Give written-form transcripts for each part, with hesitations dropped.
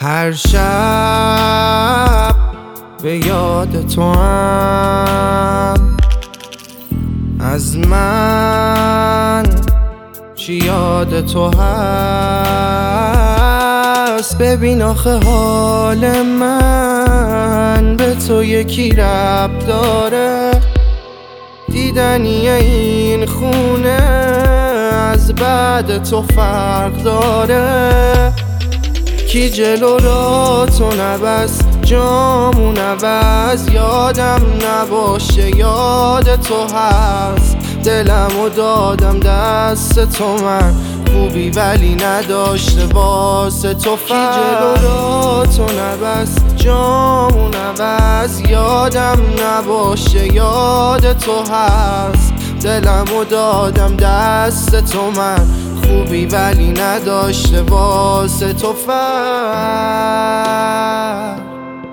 هر شب به یاد تو هم از من چی یاد تو هست. ببین آخه حال من به تو یکی ربط داره، دیدنی این خونه از بعد تو فرق داره. کی جلو را تو نبست جامون عوض، یادم نباشه یاد تو هست. دلمو دادم دست تو، من خوبی ولی نداشته واسه تو فرق. کی جلو را تو نبست جامون عوض، یادم نباشه یاد تو هست. دلمو دادم دست تو، من خوبی ولی نداشته واسه تو فرق.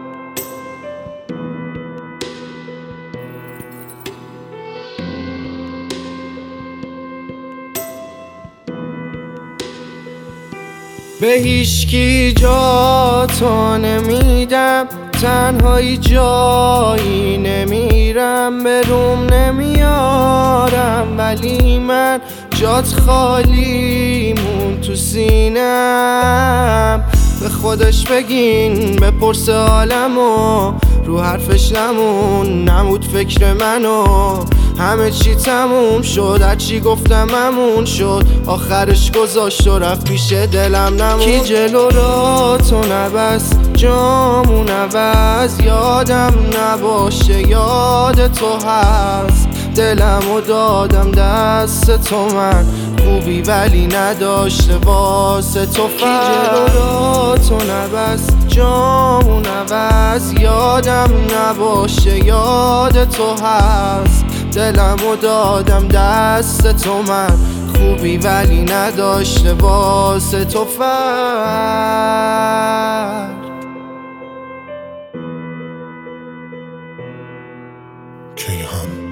به هیچکی جا تو نمیدم، تنهایی جایی نمیرم، به روم نمیارم، ولی من جات خالی مون تو سینم. به خودش بگین بپرسه عالمو، رو حرفش نمود فکر منو. همه چی تموم شد، هرچی گفتم همون شد، آخرش گذاشت و رفت پیش دلم نمون. کی جلو را تو نبست جامون عوض، یادم نباشه یاد تو هست. دلمو دادم دست تو، من خوبی ولی نداشته واسه تو فرق. کی جلو را تو نبست جامون عوض، یادم نباشه یاد تو هست. دلمو دادم دست تو، من خوبی ولی نداشته واسه تو فرق. کیهان